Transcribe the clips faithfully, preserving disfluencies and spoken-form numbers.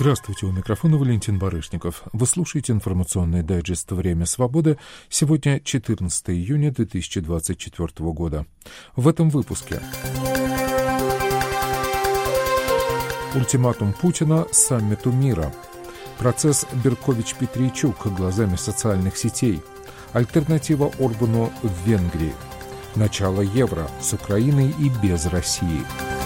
Здравствуйте, у микрофона Валентин Барышников. Вы слушаете информационный дайджест «Время свободы». Сегодня четырнадцатое июня две тысячи двадцать четвёртого года. В этом выпуске. Ультиматум Путина саммиту мира. Процесс Беркович-Петрийчук глазами социальных сетей. Альтернатива Орбану в Венгрии. Начало евро с Украиной и без России.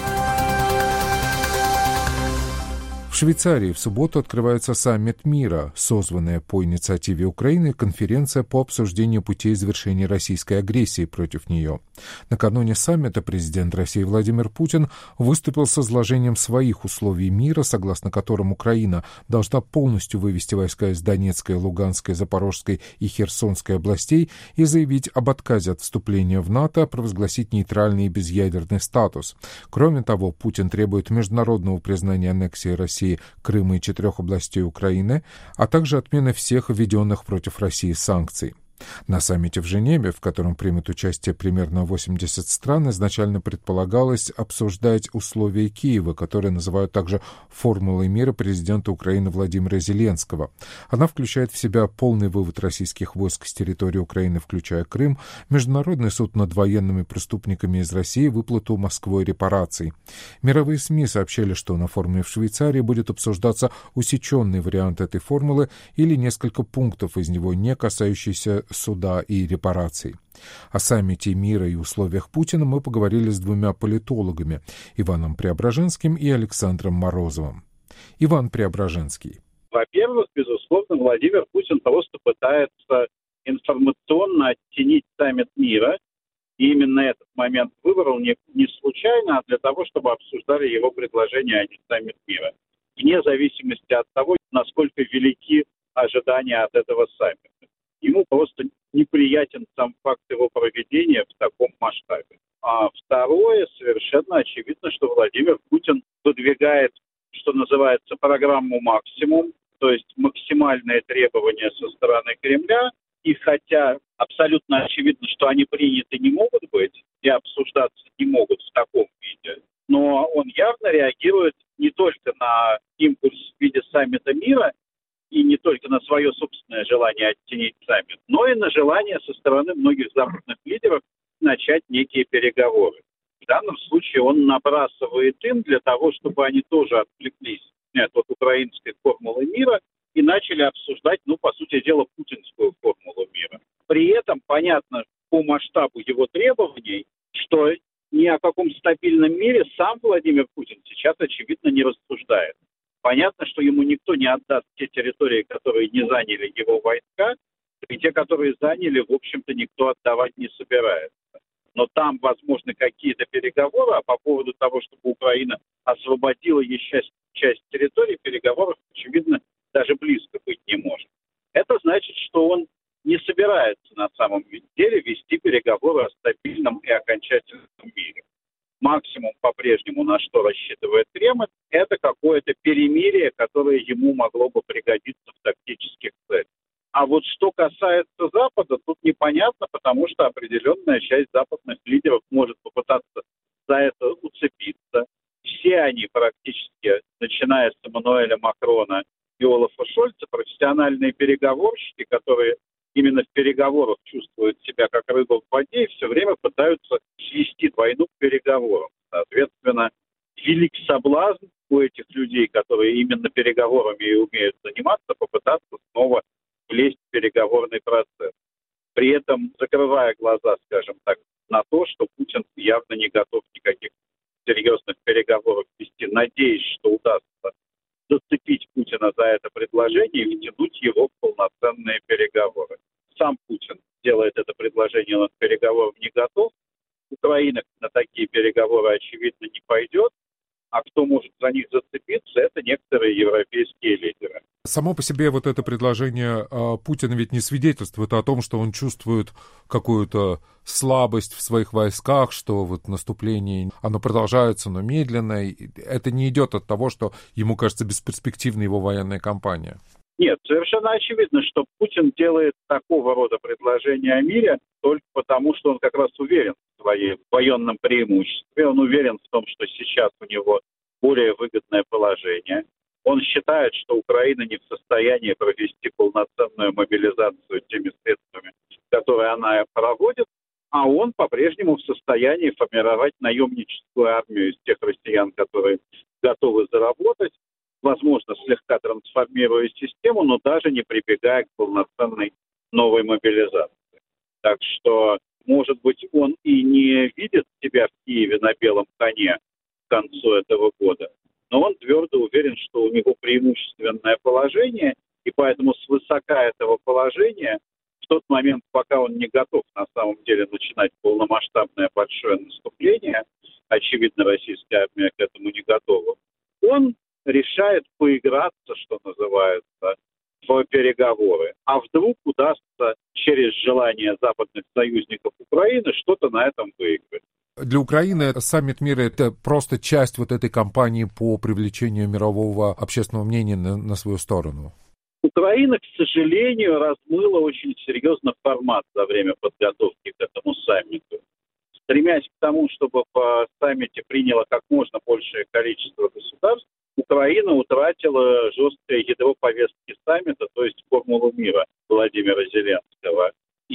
В Швейцарии в субботу открывается саммит мира, созванная по инициативе Украины конференция по обсуждению путей завершения российской агрессии против нее. Накануне саммита президент России Владимир Путин выступил с изложением своих условий мира, согласно которым Украина должна полностью вывести войска из Донецкой, Луганской, Запорожской и Херсонской областей и заявить об отказе от вступления в НАТО, провозгласить нейтральный и безъядерный статус. Кроме того, Путин требует международного признания аннексии России Крыма и четырех областей Украины, а также отмены всех введенных против России санкций. На саммите в Женеве, в котором примет участие примерно восемьдесят стран, изначально предполагалось обсуждать условия Киева, которые называют также формулой мира президента Украины Владимира Зеленского. Она включает в себя полный вывод российских войск с территории Украины, включая Крым, международный суд над военными преступниками из России, выплату Москвой репараций. Мировые СМИ сообщали, что на форуме в Швейцарии будет обсуждаться усеченный вариант этой формулы или несколько пунктов из него, не касающиеся суда и репараций. О саммите мира и условиях Путина мы поговорили с двумя политологами, Иваном Преображенским и Александром Морозовым. Иван Преображенский. Во-первых, безусловно, Владимир Путин просто пытается информационно оттенить саммит мира. И именно этот момент выбрал не, не случайно, а для того, чтобы обсуждали его предложение, а не саммит мира. Вне зависимости от того, насколько велики ожидания от этого саммита. Ему просто неприятен сам факт его проведения в таком масштабе. А второе, совершенно очевидно, что Владимир Путин выдвигает, что называется, программу «Максимум», то есть максимальные требования со стороны Кремля. И хотя абсолютно очевидно, что они приняты не могут быть и обсуждаться не могут в таком виде, но он явно реагирует не только на импульс в виде саммита мира, и не только на свое собственное желание оттенить саммит, но и на желание со стороны многих западных лидеров начать некие переговоры. В данном случае он набрасывает им для того, чтобы они тоже отвлеклись от украинской формулы мира и начали обсуждать, ну, по сути дела, путинскую формулу мира. При этом понятно по масштабу его требований, что ни о каком стабильном мире сам Владимир Путин сейчас, очевидно, не рассуждает. Понятно, что ему никто не отдаст те территории, которые не заняли его войска, и те, которые заняли, в общем-то, никто отдавать не собирается. Но там возможны какие-то переговоры, а по поводу того, чтобы Украина освободила еще часть территории, переговоров, очевидно, даже близко быть не может. Это значит, что он не собирается на самом деле вести переговоры о стабильном и окончательном мире. Максимум по-прежнему, на что рассчитывает Кремль, это какое-то перемирие, которое ему могло бы пригодиться в тактических целях. А вот что касается Запада, тут непонятно, потому что определенная часть западных лидеров может попытаться за это уцепиться. Все они практически, начиная с Эммануэля Макрона и Олафа Шольца, профессиональные переговорщики, которые именно в переговорах чувствуют себя как рыба в воде и все время пытаются свести войну к переговорам. Соответственно, велик соблазн у этих людей, которые именно переговорами и умеют заниматься, попытаться снова влезть в переговорный процесс. При этом закрывая глаза, скажем так, на то, что Путин явно не готов никаких серьезных переговоров вести, надеясь, что удастся зацепить Путина за это предложение и втянуть его в полноценные переговоры. Сам Путин делает это предложение, он к переговорам не готов. Украина на такие переговоры, очевидно, не пойдет. А кто может за них зацепиться, это некоторые европейские лидеры. Само по себе вот это предложение Путина ведь не свидетельствует о том, что он чувствует какую-то слабость в своих войсках, что вот наступление, оно продолжается, но медленно. Это не идет от того, что ему кажется бесперспективной его военная кампания. Нет, совершенно очевидно, что Путин делает такого рода предложения о мире только потому, что он как раз уверен в своем военном преимуществе. Он уверен в том, что сейчас у него более выгодное положение. Он считает, что Украина не в состоянии провести полноценную мобилизацию теми средствами, которые она проводит, а он по-прежнему в состоянии формировать наемническую армию из тех россиян, которые готовы заработать, возможно, слегка трансформируя систему, но даже не прибегая к полноценной новой мобилизации. Так что, может быть, он и не видит себя в Киеве на белом коне к концу этого года, но он твердо уверен, что у него преимущественное положение, и поэтому свысока этого положения в тот момент, пока он не готов на самом деле начинать полномасштабное большое наступление, очевидно, российская армия к этому не готова, он решает поиграться, что называется, в переговоры. А вдруг удастся через желание западных союзников Украины что-то на этом выиграть. Для Украины саммит мира — это просто часть вот этой кампании по привлечению мирового общественного мнения на, на свою сторону. Украина, к сожалению, размыла очень серьезно формат за время подготовки к этому саммиту. Стремясь к тому, чтобы в саммите приняло как можно большее количество государств, Украина утратила жесткое ядро повестки саммита, то есть формулу мира Владимира Зеленского.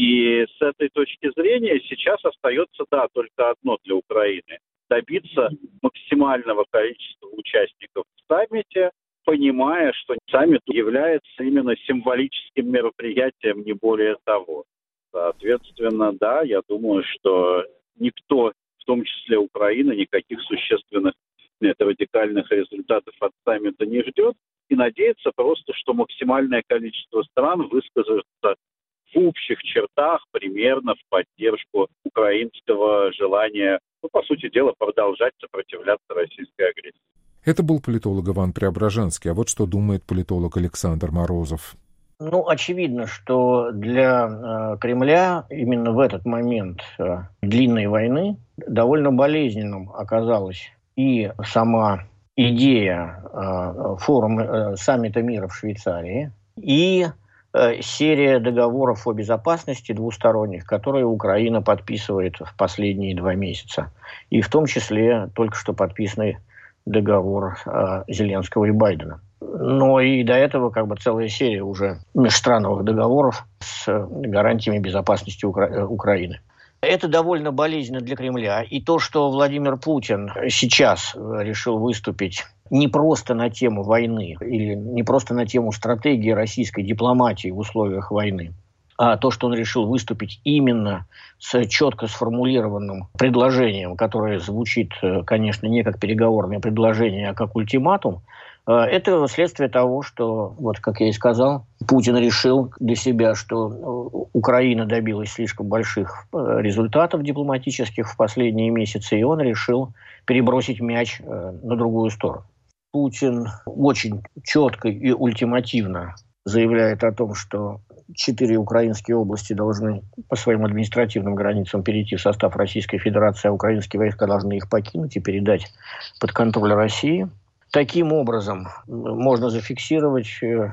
И с этой точки зрения сейчас остается, да, только одно для Украины – добиться максимального количества участников в саммите, понимая, что саммит является именно символическим мероприятием, не более того. Соответственно, да, я думаю, что никто, в том числе Украина, никаких существенных нет, радикальных результатов от саммита не ждет, и надеется просто, что максимальное количество стран высказывается в общих чертах примерно в поддержку украинского желания, ну, по сути дела, продолжать сопротивляться российской агрессии. Это был политолог Иван Преображенский. А вот что думает политолог Александр Морозов. Ну, очевидно, что для э, Кремля именно в этот момент э, длинной войны довольно болезненным оказалась и сама идея э, форума э, саммита мира в Швейцарии, и э, серия договоров о безопасности двусторонних, которые Украина подписывает в последние два месяца. И в том числе только что подписанный договор э, Зеленского и Байдена. Но и до этого как бы целая серия уже межстрановых договоров с гарантиями безопасности Укра- Украины. Это довольно болезненно для Кремля. И то, что Владимир Путин сейчас решил выступить не просто на тему войны или не просто на тему стратегии российской дипломатии в условиях войны, а то, что он решил выступить именно с четко сформулированным предложением, которое звучит, конечно, не как переговорное предложение, а как ультиматум, это следствие того, что, вот как я и сказал, Путин решил для себя, что Украина добилась слишком больших результатов дипломатических в последние месяцы, и он решил перебросить мяч на другую сторону. Путин очень четко и ультимативно заявляет о том, что четыре украинские области должны по своим административным границам перейти в состав Российской Федерации, а украинские войска должны их покинуть и передать под контроль России. Таким образом, можно зафиксировать,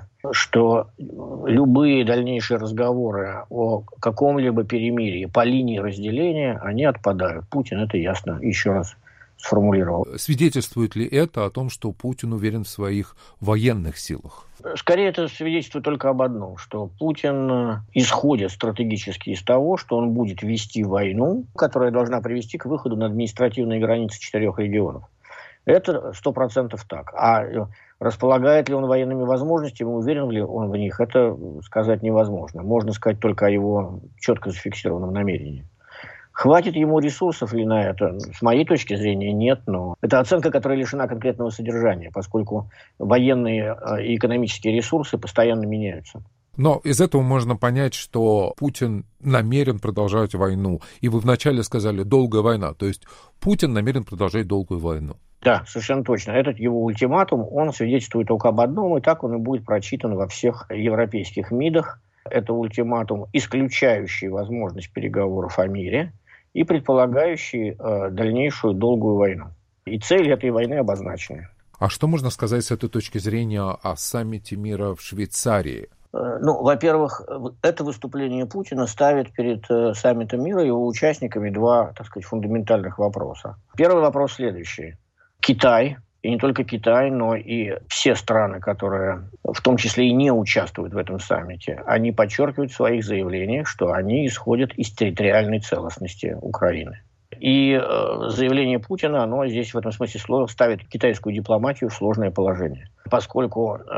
что любые дальнейшие разговоры о каком-либо перемирии по линии разделения, они отпадают. Путин это ясно еще раз сформулировал. Свидетельствует ли это о том, что Путин уверен в своих военных силах? Скорее, это свидетельствует только об одном, что Путин исходит стратегически из того, что он будет вести войну, которая должна привести к выходу на административные границы четырех регионов. Это сто процентов так. А располагает ли он военными возможностями, уверен ли он в них, это сказать невозможно. Можно сказать только о его четко зафиксированном намерении. Хватит ему ресурсов ли на это? С моей точки зрения, нет. Но это оценка, которая лишена конкретного содержания, поскольку военные и экономические ресурсы постоянно меняются. Но из этого можно понять, что Путин намерен продолжать войну. И вы вначале сказали «долгая война». То есть Путин намерен продолжать долгую войну. Да, совершенно точно. Этот его ультиматум, он свидетельствует только об одном, и так он и будет прочитан во всех европейских МИДах. Это ультиматум, исключающий возможность переговоров о мире и предполагающий э, дальнейшую долгую войну. И цель этой войны обозначена. А что можно сказать с этой точки зрения о саммите мира в Швейцарии? Ну, во-первых, это выступление Путина ставит перед саммитом мира и его участниками два, так сказать, фундаментальных вопроса. Первый вопрос следующий. Китай и не только Китай, но и все страны, которые в том числе и не участвуют в этом саммите, они подчеркивают в своих заявлениях, что они исходят из территориальной целостности Украины. И э, заявление Путина, оно здесь в этом смысле слова ставит китайскую дипломатию в сложное положение. Поскольку э,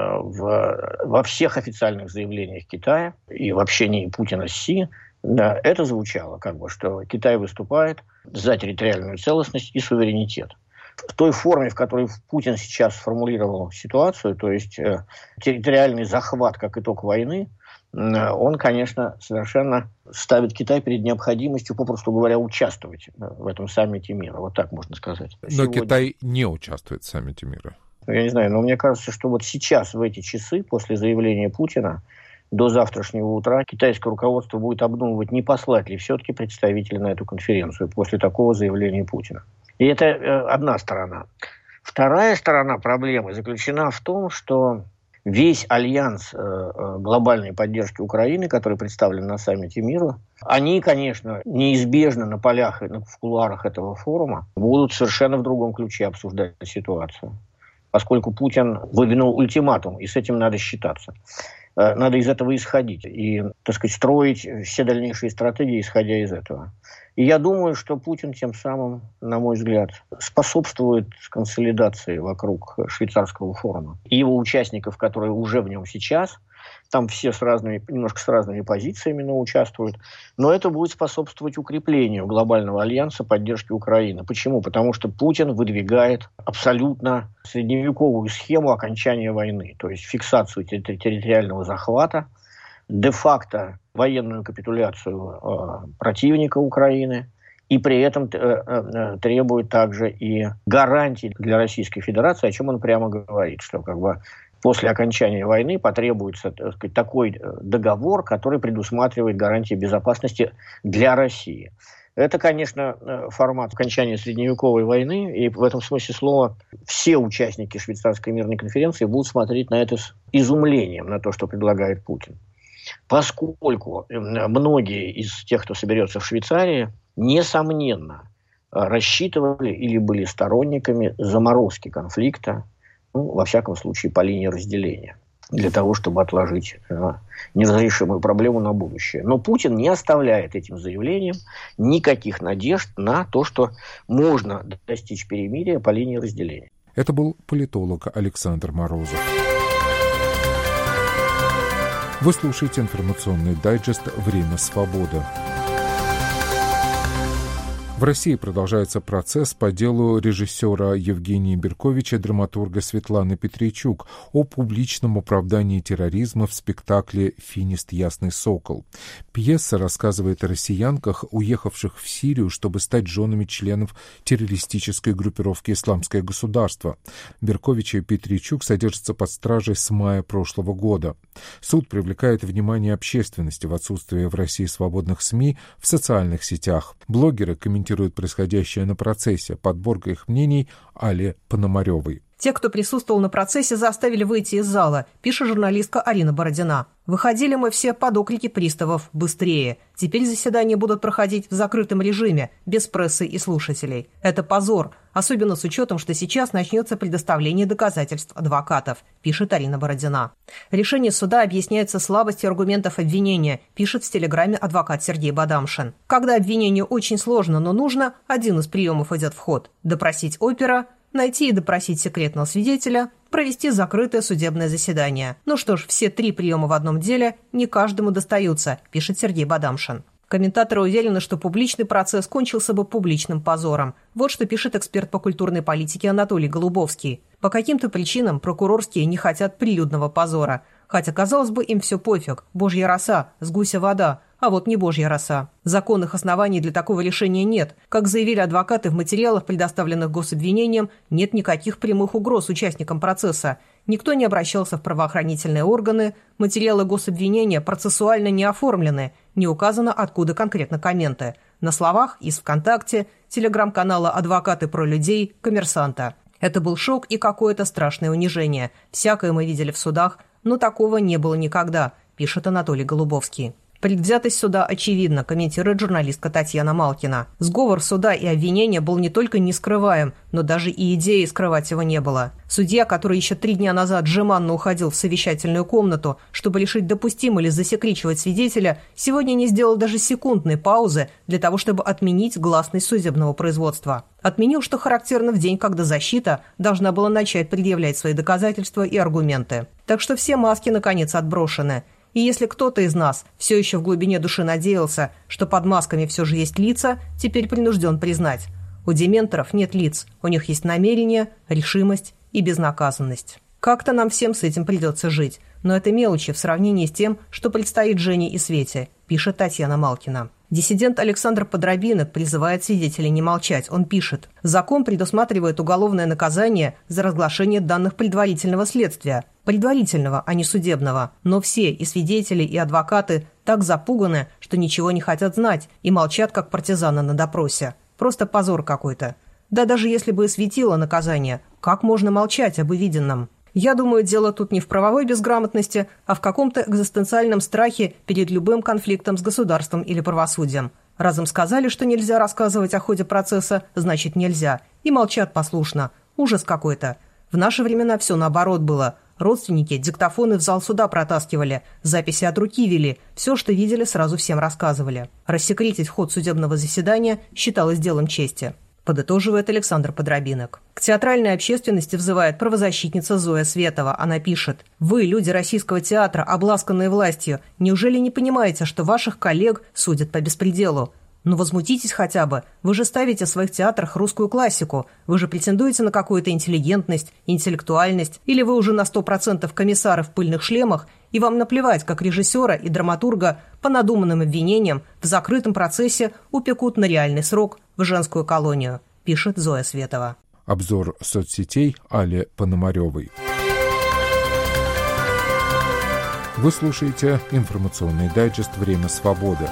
в, во всех официальных заявлениях Китая и в общении Путина с Си, да, это звучало, как бы, что Китай выступает за территориальную целостность и суверенитет. В той форме, в которой Путин сейчас сформулировал ситуацию, то есть э, территориальный захват как итог войны, э, он, конечно, совершенно ставит Китай перед необходимостью, попросту говоря, участвовать в этом саммите мира. Вот так можно сказать. Но Сегодня... Китай не участвует в саммите мира. Я не знаю, но мне кажется, что вот сейчас, в эти часы, после заявления Путина, до завтрашнего утра китайское руководство будет обдумывать, не послать ли все-таки представителя на эту конференцию после такого заявления Путина. И это э, одна сторона. Вторая сторона проблемы заключена в том, что весь альянс э, глобальной поддержки Украины, который представлен на саммите мира, они, конечно, неизбежно на полях и в кулуарах этого форума будут совершенно в другом ключе обсуждать ситуацию. Поскольку Путин выдвинул ультиматум, и с этим надо считаться. Надо из этого исходить и, так сказать, строить все дальнейшие стратегии, исходя из этого. И я думаю, что Путин тем самым, на мой взгляд, способствует консолидации вокруг швейцарского форума. И его участников, которые уже в нем сейчас, там все с разными, немножко с разными позициями, но участвуют. Но это будет способствовать укреплению глобального альянса поддержки Украины. Почему? Потому что Путин выдвигает абсолютно средневековую схему окончания войны. То есть фиксацию территориального захвата, де-факто военную капитуляцию э, противника Украины. И при этом э, э, требует также и гарантий для Российской Федерации, о чем он прямо говорит, что как бы после окончания войны потребуется, так сказать, такой договор, который предусматривает гарантии безопасности для России. Это, конечно, формат окончания средневековой войны, и в этом смысле слова все участники Швейцарской мирной конференции будут смотреть на это с изумлением, на то, что предлагает Путин. Поскольку многие из тех, кто соберется в Швейцарии, несомненно, рассчитывали или были сторонниками заморозки конфликта, ну, во всяком случае, по линии разделения, для того, чтобы отложить э, неразрешимую проблему на будущее. Но Путин не оставляет этим заявлением никаких надежд на то, что можно достичь перемирия по линии разделения. Это был политолог Александр Морозов. Вы слушаете информационный дайджест «Время свободы». В России продолжается процесс по делу режиссера Евгения Берковича и драматурга Светланы Петричук о публичном оправдании терроризма в спектакле «Финист. Ясный сокол». Пьеса рассказывает о россиянках, уехавших в Сирию, чтобы стать женами членов террористической группировки «Исламское государство». Беркович и Петричук содержатся под стражей с мая прошлого года. Суд привлекает внимание общественности в отсутствие в России свободных СМИ в социальных сетях. Блогеры комментируют происходящее на процессе. Подборка их мнений Али Пономаревой. Те, кто присутствовал на процессе, заставили выйти из зала, пишет журналистка Арина Бородина. Выходили мы все под оклики приставов «быстрее». Теперь заседания будут проходить в закрытом режиме, без прессы и слушателей. Это позор, особенно с учетом, что сейчас начнется предоставление доказательств адвокатов, пишет Арина Бородина. Решение суда объясняется слабостью аргументов обвинения, пишет в телеграме адвокат Сергей Бадамшин. Когда обвинению очень сложно, но нужно, один из приемов идет в ход – допросить опера, найти и допросить секретного свидетеля, провести закрытое судебное заседание. Ну что ж, все три приема в одном деле не каждому достаются, пишет Сергей Бадамшин. Комментаторы уверены, что публичный процесс кончился бы публичным позором. Вот что пишет эксперт по культурной политике Анатолий Голубовский. По каким-то причинам прокурорские не хотят прилюдного позора. Хотя, казалось бы, им все пофиг. Божья роса, с гуся вода. А вот не божья роса. Законных оснований для такого решения нет. Как заявили адвокаты в материалах, предоставленных гособвинением, нет никаких прямых угроз участникам процесса. Никто не обращался в правоохранительные органы, материалы гособвинения процессуально не оформлены, не указано, откуда конкретно комменты. На словах из ВКонтакте, телеграм-канала «Адвокаты про людей», «Коммерсанта». Это был шок и какое-то страшное унижение. Всякое мы видели в судах, но такого не было никогда, пишет Анатолий Голубовский. Предвзятость суда очевидна, комментирует журналистка Татьяна Малкина. Сговор суда и обвинения был не только не скрываем, но даже и идеи скрывать его не было. Судья, который еще три дня назад жеманно уходил в совещательную комнату, чтобы решить, допустимо ли засекречивать свидетеля, сегодня не сделал даже секундной паузы для того, чтобы отменить гласность судебного производства. Отменил, что характерно в день, когда защита должна была начать предъявлять свои доказательства и аргументы. Так что все маски, наконец, отброшены. И если кто-то из нас все еще в глубине души надеялся, что под масками все же есть лица, теперь принужден признать. У дементоров нет лиц, у них есть намерение, решимость и безнаказанность. Как-то нам всем с этим придется жить, но это мелочи в сравнении с тем, что предстоит Жене и Свете, пишет Татьяна Малкина. Диссидент Александр Подробинок призывает свидетелей не молчать. Он пишет: «Закон предусматривает уголовное наказание за разглашение данных предварительного следствия. Предварительного, а не судебного. Но все, и свидетели, и адвокаты, так запуганы, что ничего не хотят знать и молчат, как партизаны на допросе. Просто позор какой-то. Да даже если бы и светило наказание, как можно молчать об увиденном?» Я думаю, дело тут не в правовой безграмотности, а в каком-то экзистенциальном страхе перед любым конфликтом с государством или правосудием. Разом сказали, что нельзя рассказывать о ходе процесса, значит нельзя. И молчат послушно. Ужас какой-то. В наши времена все наоборот было. Родственники диктофоны в зал суда протаскивали, записи от руки вели, все, что видели, сразу всем рассказывали. Рассекретить ход судебного заседания считалось делом чести. Подытоживает Александр Подробинок. К театральной общественности взывает правозащитница Зоя Светова. Она пишет: «Вы, люди российского театра, обласканные властью, неужели не понимаете, что ваших коллег судят по беспределу? Ну возмутитесь хотя бы. Вы же ставите в своих театрах русскую классику. Вы же претендуете на какую-то интеллигентность, интеллектуальность. Или вы уже на сто процентов комиссары в пыльных шлемах, и вам наплевать, как режиссера и драматурга по надуманным обвинениям в закрытом процессе упекут на реальный срок в женскую колонию», пишет Зоя Светова. Обзор соцсетей Али Пономаревой. Вы слушаете информационный дайджест «Время свободы».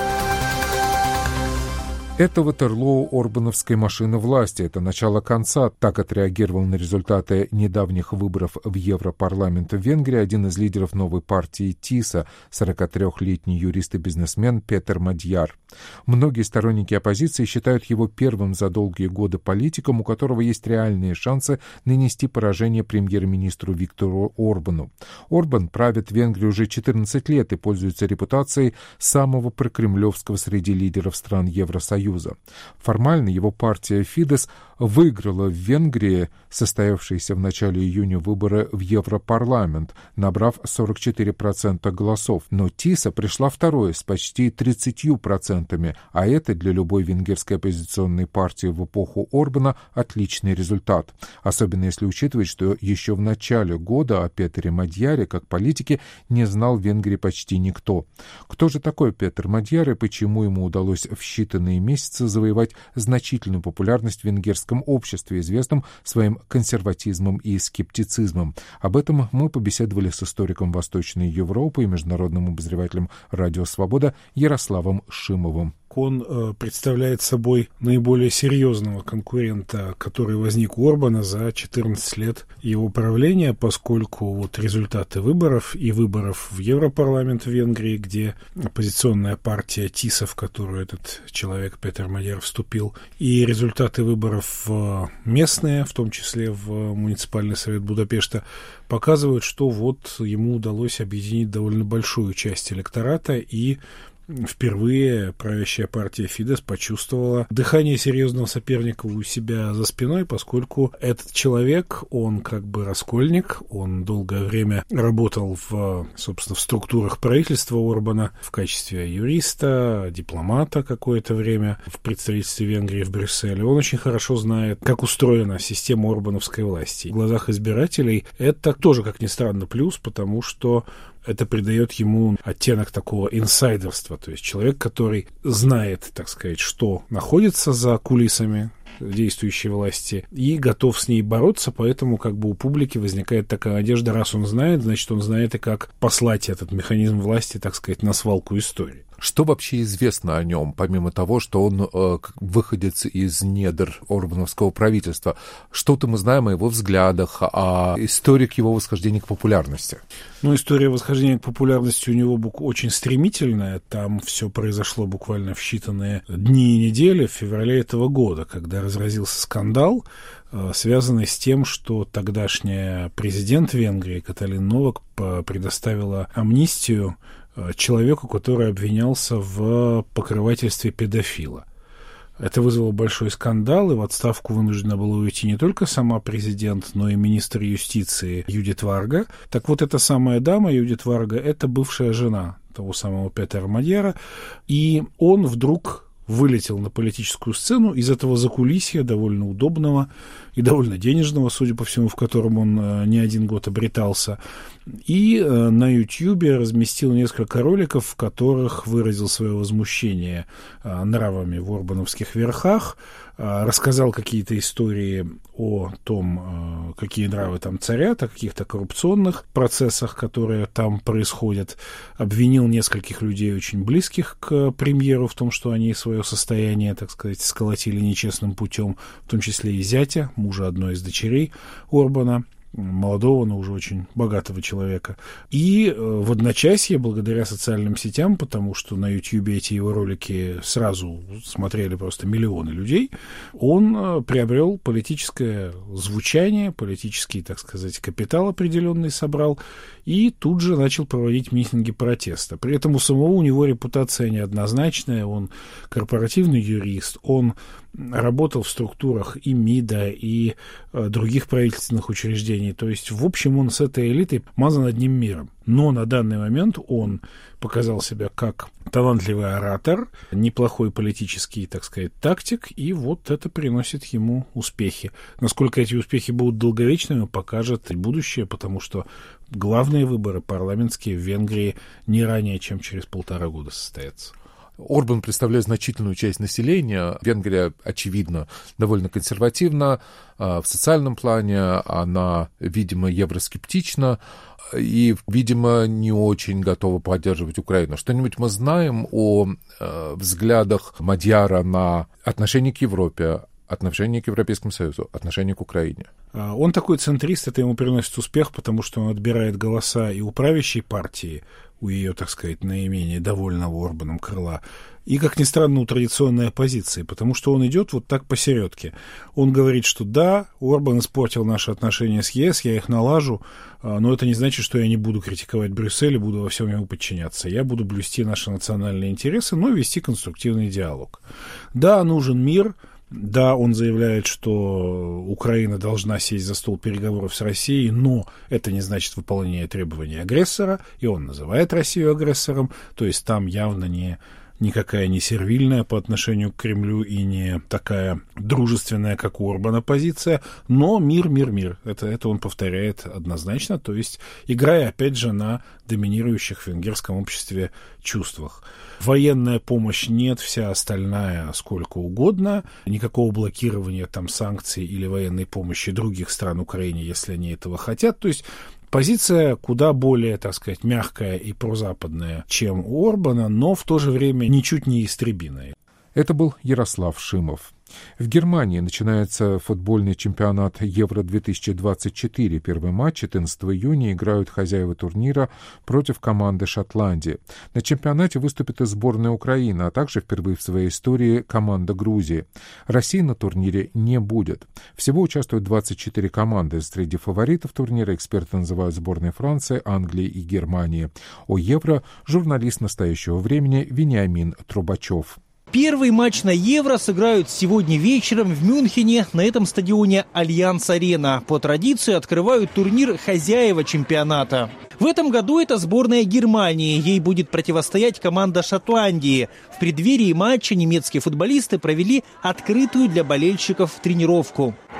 Это Ватерлоо орбановской машины власти. Это начало конца. Так отреагировал на результаты недавних выборов в Европарламент в Венгрии один из лидеров новой партии ТИСА, сорокатрёхлетний юрист и бизнесмен Петер Мадьяр. Многие сторонники оппозиции считают его первым за долгие годы политиком, у которого есть реальные шансы нанести поражение премьер-министру Виктору Орбану. Орбан правит Венгрию уже четырнадцать лет и пользуется репутацией самого прокремлевского среди лидеров стран Евросоюза. Формально его партия «Фидес» выиграла в Венгрии состоявшиеся в начале июня выборы в Европарламент, набрав сорок четыре процента голосов. Но ТИСА пришла второй с почти тридцатью процентами, а это для любой венгерской оппозиционной партии в эпоху Орбана отличный результат. Особенно если учитывать, что еще в начале года о Петере Мадьяре как политике не знал в Венгрии почти никто. Кто же такой Петер Мадьяр и почему ему удалось в считанные месяцы завоевать значительную популярность в венгерском обществе, известном своим консерватизмом и скептицизмом? Об этом мы побеседовали с историком Восточной Европы и международным обозревателем «Радио Свобода» Ярославом Шимовым. Он э, представляет собой наиболее серьезного конкурента, который возник у Орбана за четырнадцать лет его правления, поскольку вот результаты выборов и выборов в Европарламент в Венгрии, где оппозиционная партия ТИСА, в которую этот человек Петер Мадьяр вступил, и результаты выборов в местные, в том числе в муниципальный совет Будапешта, показывают, что вот ему удалось объединить довольно большую часть электората, и впервые правящая партия Фидес почувствовала дыхание серьезного соперника у себя за спиной, поскольку этот человек, он как бы раскольник, он долгое время работал в, собственно, в структурах правительства Орбана в качестве юриста, дипломата какое-то время в представительстве Венгрии в Брюсселе. Он очень хорошо знает, как устроена система орбановской власти. В глазах избирателей это тоже, как ни странно, плюс, потому что это придает ему оттенок такого инсайдерства, то есть человек, который знает, так сказать, что находится за кулисами действующей власти и готов с ней бороться, поэтому как бы у публики возникает такая надежда, раз он знает, значит он знает и как послать этот механизм власти, так сказать, на свалку истории. Что вообще известно о нем, помимо того, что он э, выходец из недр орбановского правительства? Что-то мы знаем о его взглядах, о истории его восхождения к популярности? Ну, история восхождения к популярности у него очень стремительная. Там все произошло буквально в считанные дни и недели в феврале этого года, когда разразился скандал, связанный с тем, что тогдашняя президент Венгрии Каталина Новак предоставила амнистию человеку, который обвинялся в покрывательстве педофила. Это вызвало большой скандал, и в отставку вынуждена была уйти не только сама президент, но и министр юстиции Юдит Варга. Так вот, эта самая дама, Юдит Варга, это бывшая жена того самого Петера Мадьяра, и он вдруг вылетел на политическую сцену из этого закулисья, довольно удобного и довольно денежного, судя по всему, в котором он э, не один год обретался, и э, на Ютьюбе разместил несколько роликов, в которых выразил свое возмущение э, нравами в орбановских верхах, э, рассказал какие-то истории о том, э, какие нравы там царят, о каких-то коррупционных процессах, которые там происходят, обвинил нескольких людей, очень близких к премьеру, в том, что они свое состояние, так сказать, сколотили нечестным путем, в том числе и зятя, мужа одной из дочерей Орбана, молодого, но уже очень богатого человека. И в одночасье, благодаря социальным сетям, потому что на Ютьюбе эти его ролики сразу смотрели просто миллионы людей, он приобрел политическое звучание, политический, так сказать, капитал определенный собрал, и тут же начал проводить митинги протеста. При этом у самого у него репутация неоднозначная, он корпоративный юрист, он работал в структурах и МИДа, и э, других правительственных учреждений. То есть, в общем, он с этой элитой мазан одним миром. Но на данный момент он показал себя как талантливый оратор, неплохой политический, так сказать, тактик, и вот это приносит ему успехи. Насколько эти успехи будут долговечными, покажет будущее, потому что главные выборы парламентские в Венгрии не ранее, чем через полтора года состоятся. Орбан представляет значительную часть населения. Венгрия, очевидно, довольно консервативна в социальном плане. Она, видимо, евроскептична и, видимо, не очень готова поддерживать Украину. Что-нибудь мы знаем о взглядах Мадьяра на отношение к Европе, отношение к Европейскому Союзу, отношение к Украине? Он такой центрист, это ему приносит успех, потому что он отбирает голоса и у правящей партии, у ее, так сказать, наименее довольного Орбаном крыла, и, как ни странно, у традиционной оппозиции, потому что он идет вот так посередке. Он говорит, что да, Орбан испортил наши отношения с ЕС, я их налажу, но это не значит, что я не буду критиковать Брюссель и буду во всем ему подчиняться. Я буду блюсти наши национальные интересы, но вести конструктивный диалог. Да, нужен мир. Да, он заявляет, что Украина должна сесть за стол переговоров с Россией, но это не значит выполнение требований агрессора, и он называет Россию агрессором, то есть там явно не никакая не сервильная по отношению к Кремлю и не такая дружественная, как у Орбана, позиция, но мир, мир, мир. Это, это он повторяет однозначно, то есть играя, опять же, на доминирующих в венгерском обществе чувствах. Военная помощь нет, вся остальная сколько угодно. Никакого блокирования там санкций или военной помощи других стран Украине, если они этого хотят. То есть позиция куда более, так сказать, мягкая и прозападная, чем у Орбана, но в то же время ничуть не истребиная. Это был Ярослав Шимов. В Германии начинается футбольный чемпионат Евро-две тысячи двадцать четыре. Первый матч четырнадцатого июня играют хозяева турнира против команды Шотландии. На чемпионате выступит и сборная Украины, а также впервые в своей истории команда Грузии. России на турнире не будет. Всего участвуют двадцать четыре команды. Среди фаворитов турнира эксперты называют сборные Франции, Англии и Германии. О Евро журналист настоящего времени Вениамин Трубачев. Первый матч на Евро сыграют сегодня вечером в Мюнхене на этом стадионе Альянс-Арена. По традиции открывают турнир хозяева чемпионата. В этом году это сборная Германии. Ей будет противостоять команда Шотландии. В преддверии матча немецкие футболисты провели открытую для болельщиков тренировку.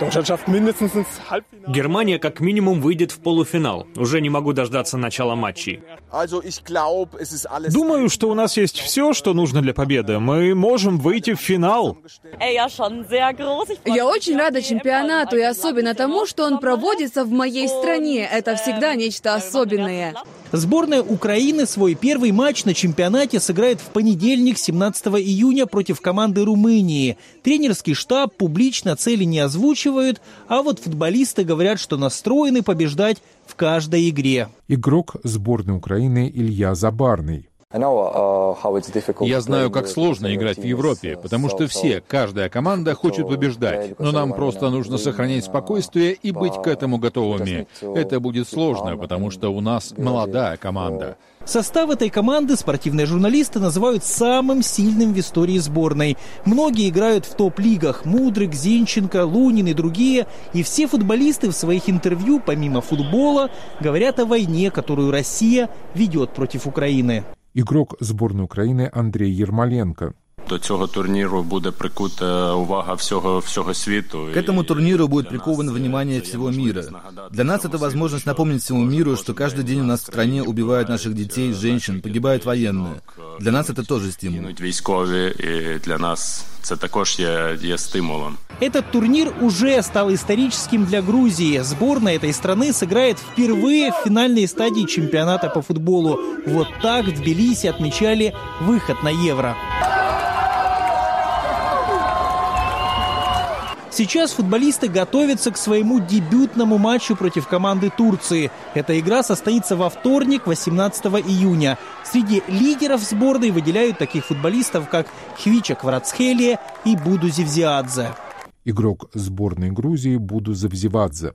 Германия как минимум выйдет в полуфинал. Уже не могу дождаться начала матчей. Думаю, что у нас есть все, что нужно для победы. Мы можем выйти в финал. Я очень рада чемпионату и особенно тому, что он проводится в моей стране. Это всегда нечто особенное. Сборная Украины свой первый матч на чемпионате сыграет в понедельник, семнадцатого июня, против команды Румынии. Тренерский штаб публично цели не озвучивают, а вот футболисты говорят, что настроены побеждать в каждой игре. Игрок сборной Украины Илья Забарный. Я знаю, как сложно играть в Европе, потому что все, каждая команда хочет побеждать. Но нам просто нужно сохранять спокойствие и быть к этому готовыми. Это будет сложно, потому что у нас молодая команда. Состав этой команды спортивные журналисты называют самым сильным в истории сборной. Многие играют в топ-лигах – Мудрик, Зинченко, Лунин и другие. И все футболисты в своих интервью, помимо футбола, говорят о войне, которую Россия ведет против Украины. Игрок сборной Украины Андрей Ермоленко. До цього турніру буде прикута увага всього, всего світу. К этому турниру будет приковано внимание всего мира. Для нас это возможность напомнить всему миру, что каждый день у нас в стране убивают наших детей, женщин, погибают военные. Для нас это тоже стимул. Військові, і для нас це також є, є стимулом. Этот турнир уже стал историческим для Грузии. Сборная этой страны сыграет впервые в финальной стадии чемпионата по футболу. Вот так в Тбилиси отмечали выход на Евро. Сейчас футболисты готовятся к своему дебютному матчу против команды Турции. Эта игра состоится во вторник, восемнадцатого июня. Среди лидеров сборной выделяют таких футболистов, как Хвича Кварацхелия и Буду Зевзиадзе. Игрок сборной Грузии Буду Зевзиадзе.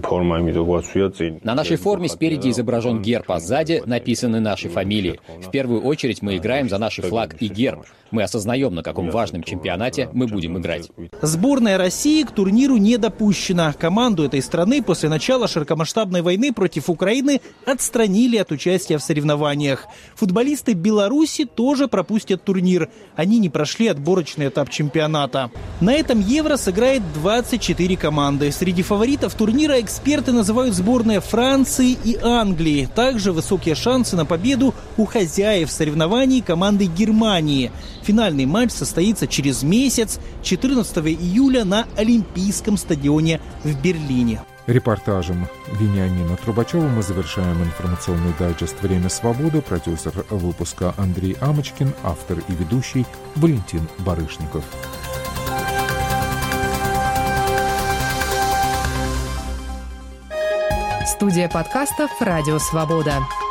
На нашей форме спереди изображен герб, а сзади написаны наши фамилии. В первую очередь мы играем за наш флаг и герб. Мы осознаем, на каком важном чемпионате мы будем играть. Сборная России к турниру не допущена. Команду этой страны после начала широкомасштабной войны против Украины отстранили от участия в соревнованиях. Футболисты Беларуси тоже пропустят турнир. Они не прошли отборочный этап чемпионата. На этом Евро сыграет двадцать четыре команды. Среди фаворитов турнира эксперты называют сборные Франции и Англии. Также высокие шансы на победу у хозяев соревнований команды Германии. Финальный матч состоится через месяц, четырнадцатого июля, на Олимпийском стадионе в Берлине. Репортажем Вениамина Трубачева мы завершаем информационный дайджест «Время свободы». Продюсер выпуска Андрей Амочкин, автор и ведущий Валентин Барышников. Студия подкастов «Радио Свобода».